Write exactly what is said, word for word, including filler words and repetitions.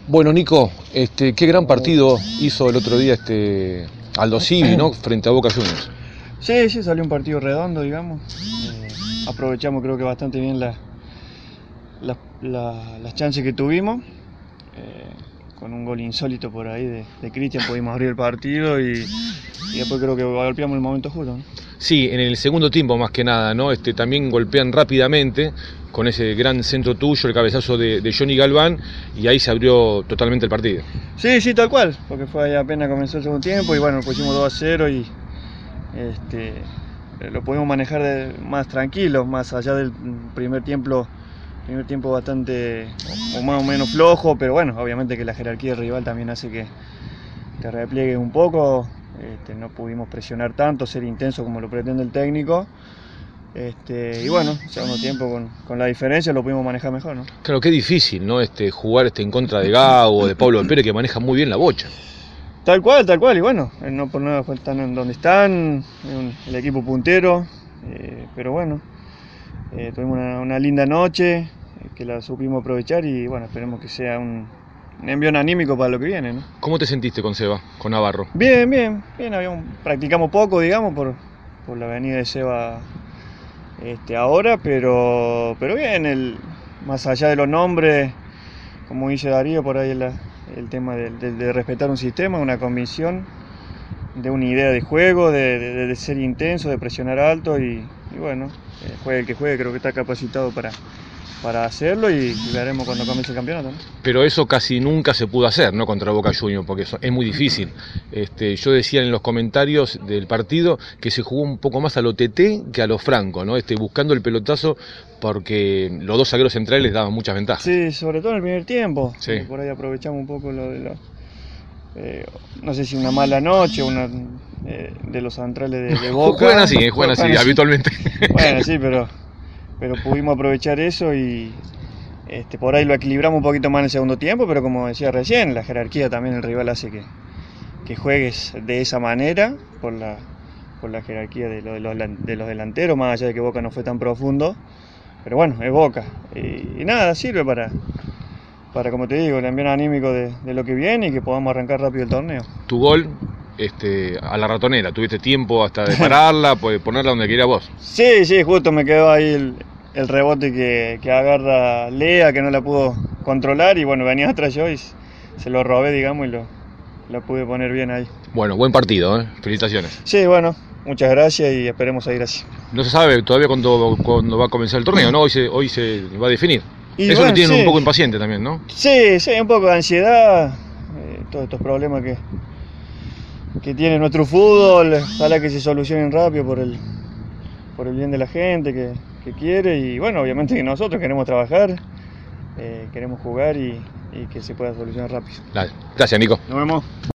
Bueno, Nico, este, qué gran partido hizo el otro día este Aldo Civi, ¿no? Frente a Boca Juniors. Sí, sí, salió un partido redondo, digamos. Eh, aprovechamos creo que bastante bien la, la, la, las chances que tuvimos. Eh, con un gol insólito por ahí de, de Cristian pudimos abrir el partido y, y después creo que golpeamos el momento justo, ¿no? Sí, en el segundo tiempo más que nada, ¿no? Este, también golpean rápidamente con ese gran centro tuyo, el cabezazo de, de Johnny Galván, y ahí se abrió totalmente el partido. Sí, sí, tal cual, porque fue ahí apenas comenzó el segundo tiempo y bueno, pusimos dos a cero y este, lo pudimos manejar de, más tranquilo, más allá del primer tiempo, primer tiempo bastante o, o más o menos flojo, pero bueno, obviamente que la jerarquía del rival también hace que te repliegues un poco. Este, no pudimos presionar tanto, ser intenso como lo pretende el técnico. Este, y bueno, segundo tiempo con, con la diferencia lo pudimos manejar mejor, ¿no? Claro, qué difícil, ¿no? Este, jugar este, en contra de Gago, de Pablo Pérez, que maneja muy bien la bocha. Tal cual, tal cual, y bueno, no por nada están en donde están, el equipo puntero, eh, pero bueno, eh, tuvimos una, una linda noche, eh, que la supimos aprovechar y bueno, esperemos que sea un, un envión anímico para lo que viene, ¿no? ¿Cómo te sentiste con Seba, con Navarro? Bien, bien, bien, habíamos, practicamos poco, digamos, por, por la venida de Seba este, ahora, pero, pero bien, el, más allá de los nombres, como dice Darío, por ahí la, el tema de, de, de respetar un sistema, una convicción, de una idea de juego, de, de, de ser intenso, de presionar alto y, y bueno, eh, juegue el que juegue, creo que está capacitado para, para hacerlo y, y veremos cuando comience el campeonato, ¿no? Pero eso casi nunca se pudo hacer, ¿no? Contra Boca Juniors, porque eso es muy difícil. Este, yo decía en los comentarios del partido que se jugó un poco más a lo Teté que a lo Franco, ¿no? Este, buscando el pelotazo porque los dos zagueros centrales daban muchas ventajas. Sí, sobre todo en el primer tiempo. Sí. Eh, por ahí aprovechamos un poco lo de los, eh, no sé si una mala noche, una eh, de los centrales de, de Boca. Juegan así, eh, juegan así, Juegan así habitualmente. Bueno, sí, pero, pero pudimos aprovechar eso y este, por ahí lo equilibramos un poquito más en el segundo tiempo, pero como decía recién, la jerarquía también el rival hace que, que juegues de esa manera por la, por la jerarquía de, lo, de, los, de los delanteros, más allá de que Boca no fue tan profundo. Pero bueno, es Boca. Y, y nada, sirve para, para, como te digo, el envío anímico de, de lo que viene y que podamos arrancar rápido el torneo. Tu gol este, a la ratonera, tuviste tiempo hasta de pararla, pues ponerla donde querías vos. Sí, sí, justo me quedó ahí el, el rebote que, que agarra Lea, que no la pudo controlar y bueno, venía atrás yo y se lo robé, digamos, y lo, lo pude poner bien ahí. Bueno, buen partido, ¿eh? Felicitaciones. Sí, bueno. Muchas gracias y esperemos seguir así. No se sabe todavía cuándo, cuándo va a comenzar el torneo, ¿no? Hoy se, hoy se va a definir. Y Eso bueno, lo tienen sí. un poco impaciente también, ¿no? Sí, sí, un poco de ansiedad, eh, todos estos problemas que, que tiene nuestro fútbol, ojalá que se solucionen rápido por el, por el bien de la gente que, que quiere y bueno, obviamente que nosotros queremos trabajar, eh, queremos jugar y, y que se pueda solucionar rápido. Dale. Gracias, Nico. Nos vemos.